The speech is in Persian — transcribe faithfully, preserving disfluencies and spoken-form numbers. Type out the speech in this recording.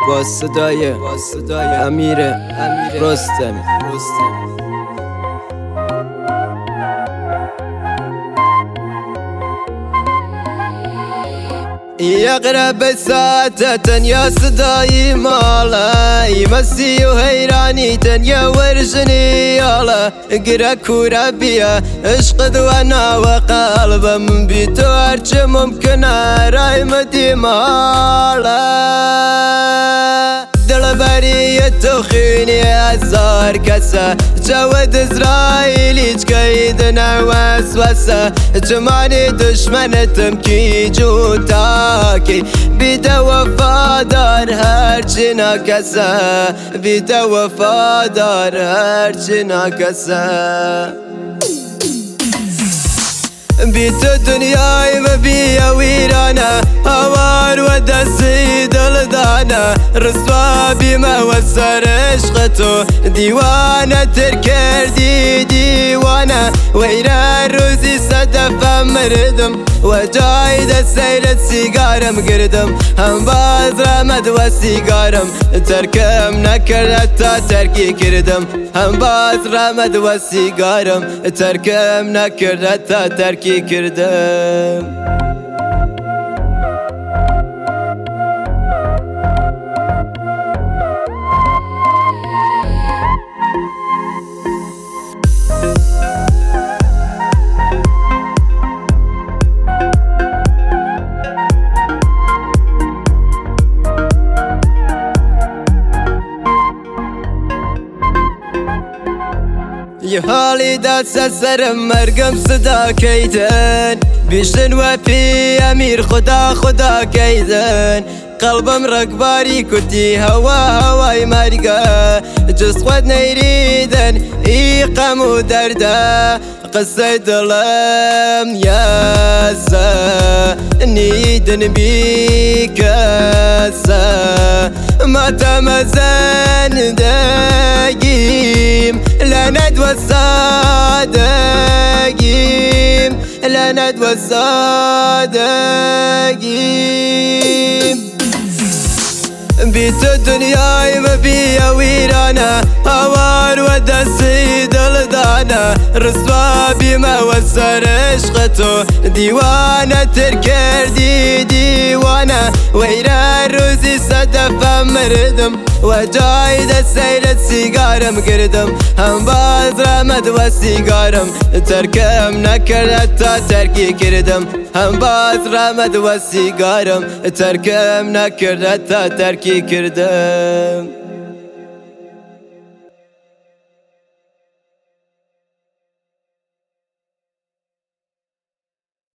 با صدای امیر رستمی. يقرب الساعة تنيا صداي مالا يمسي وهيراني تنيا ورجني يالا اقرأك وربيا اشقد وانا وقلب من بيتو ارج ممكن راي مدي مالا دلبري تخيني هزار كسا جود إسرائيلي جكيدنا وسوسة جماني دشمن تمكي جوتاكي بيدا وفادار هرچنا كسا بيدا وفادار هرچنا كسا بيت الدنيا مبيا ويرانا هوار ودسي دلدانا رسوا بما وسر عشقتو ديوانا تركر دي ديوانا ويرا روزي صدف مردم وجايد السيرة سيجارم قردم هم باز رمد وسيجارم تركم نكرتا تركي كردم هم باز رمد وسيجارم تركم نكرتا تركي كردم يهالي داس السر مرقم صدا كيدن بيشتن وفي أمير خدا خدا كيدن قلبم رقباري كتي هوا هواي مرقا جس خود نيريدن إيقام ودردا قصة دلم ياسا نيدن بيكاسا ما تمزن داقيم لا ندوى الصادقين لا ندوى الصادقين بيت الدنيا مبيا ويرانا هوار ودسي دلدانا رسوا بما وسر عشقتو ديوانا تركر دي ديوانا ويرا روزي صدف مردم وجايد السيرة سيجارم قردم هم باز رمد وسيجارم تركم نكرتا تركي كردم هم باز رمد وسيجارم تركم نكرتا تركي كردم